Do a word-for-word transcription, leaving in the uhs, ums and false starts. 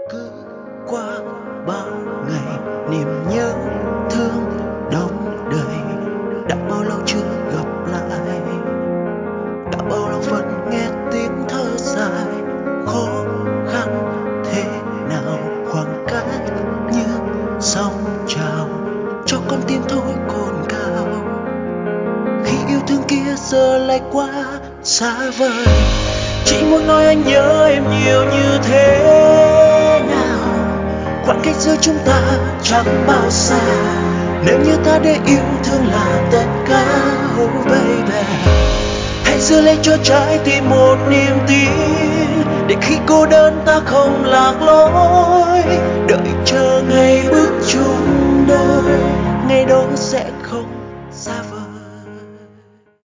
Cứ qua bao ngày niềm nhớ thương đong đầy, đã bao lâu chưa gặp lại, đã bao lâu vẫn nghe tiếng thở dài. Khó khăn thế nào khoảng cách như sóng trào, cho con tim thôi cồn cào. Khi yêu thương kia giờ lại quá xa vời, chỉ muốn nói anh nhớ em nhiều như thế nào. Khoảng cách giữa chúng ta chẳng bao xa, nếu như ta để yêu thương là tất cả. Oh baby, hãy giữ lấy cho trái tim một niềm tin, để khi cô đơn ta không lạc lối. Đợi chờ ngày bước chung đôi, ngày đó sẽ không